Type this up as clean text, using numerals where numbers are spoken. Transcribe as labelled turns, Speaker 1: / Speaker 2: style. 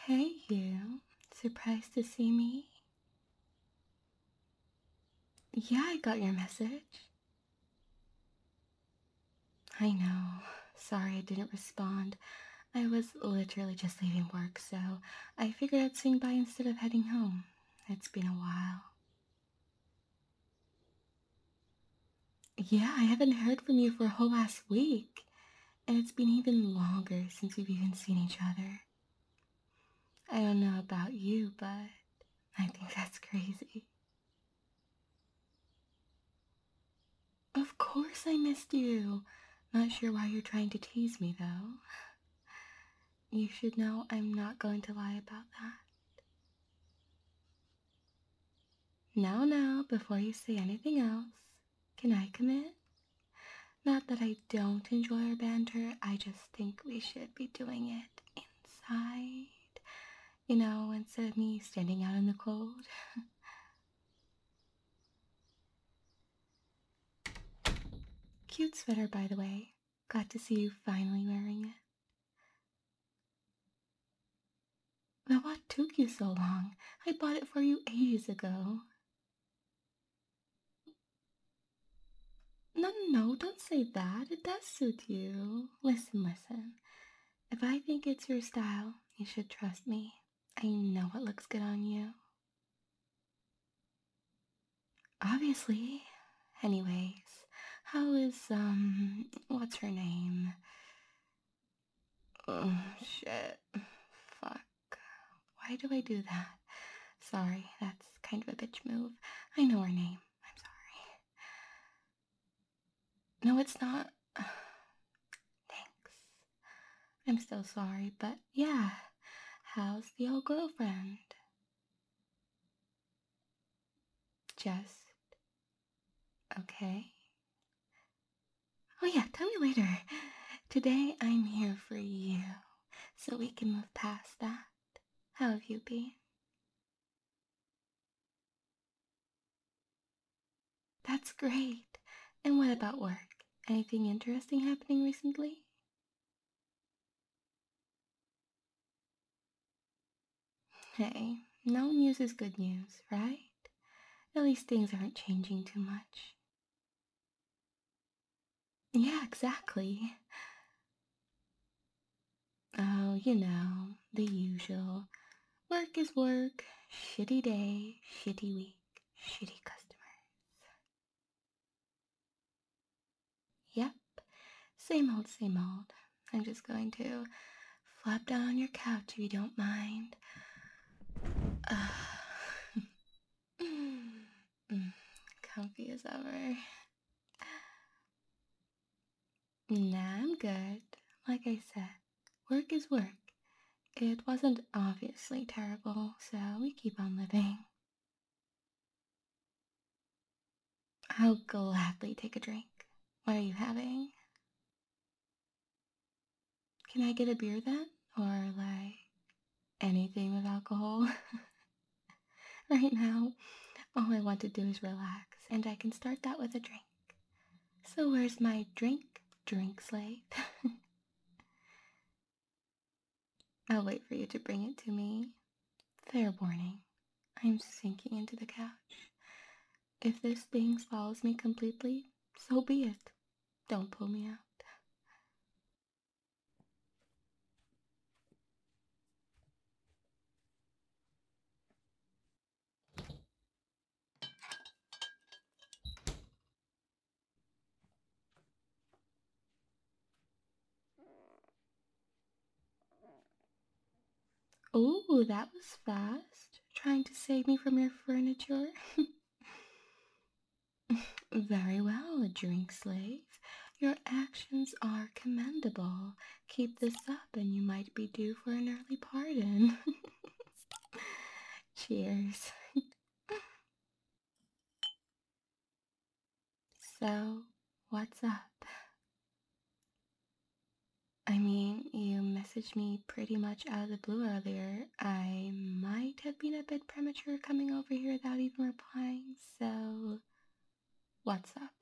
Speaker 1: Hey, you. Surprised to see me? Yeah, I got your message. I know. Sorry I didn't respond. I was literally just leaving work, so I figured I'd swing by instead of heading home. It's been a while. Yeah, I haven't heard from you for a whole last week, and it's been even longer since we've even seen each other. I don't know about you, but I think that's crazy. Of course I missed you. Not sure why you're trying to tease me, though. You should know I'm not going to lie about that. Now, before you say anything else, can I come in? Not that I don't enjoy our banter, I just think we should be doing it inside. Instead of me standing out in the cold. Cute sweater, by the way. Glad to see you finally wearing it. Now, what took you so long? I bought it for you ages ago. No, don't say that. It does suit you. Listen. If I think it's your style, you should trust me. I know what looks good on you. Obviously. Anyways, how is, what's her name? Oh, shit. Fuck. Why do I do that? Sorry, that's kind of a bitch move. I know her name. I'm sorry. No, it's not. Thanks. I'm still sorry, but yeah. How's the old girlfriend? Just okay. Oh, yeah, tell me later. Today I'm here for you, so we can move past that. How have you been? That's great. And what about work? Anything interesting happening recently? Hey, no news is good news, right? At least things aren't changing too much. Yeah, exactly. Oh, the usual. Work is work, shitty day, shitty week, shitty customers. Yep, same old, same old. I'm just going to flop down on your couch if you don't mind. Comfy as ever. Nah, I'm good. Like I said, work is work. It wasn't obviously terrible, so we keep on living. I'll gladly take a drink. What are you having? Can I get a beer then? Or, like, anything with alcohol? Right now, all I want to do is relax, and I can start that with a drink. So, where's my drink slate? I'll wait for you to bring it to me. Fair warning, I'm sinking into the couch. If this thing swallows me completely, so be it. Don't pull me out. Oh, that was fast. Trying to save me from your furniture? Very well, drink slave. Your actions are commendable. Keep this up and you might be due for an early pardon. Cheers. So, what's up? I mean, you messaged me pretty much out of the blue earlier. I might have been a bit premature coming over here without even replying, so what's up?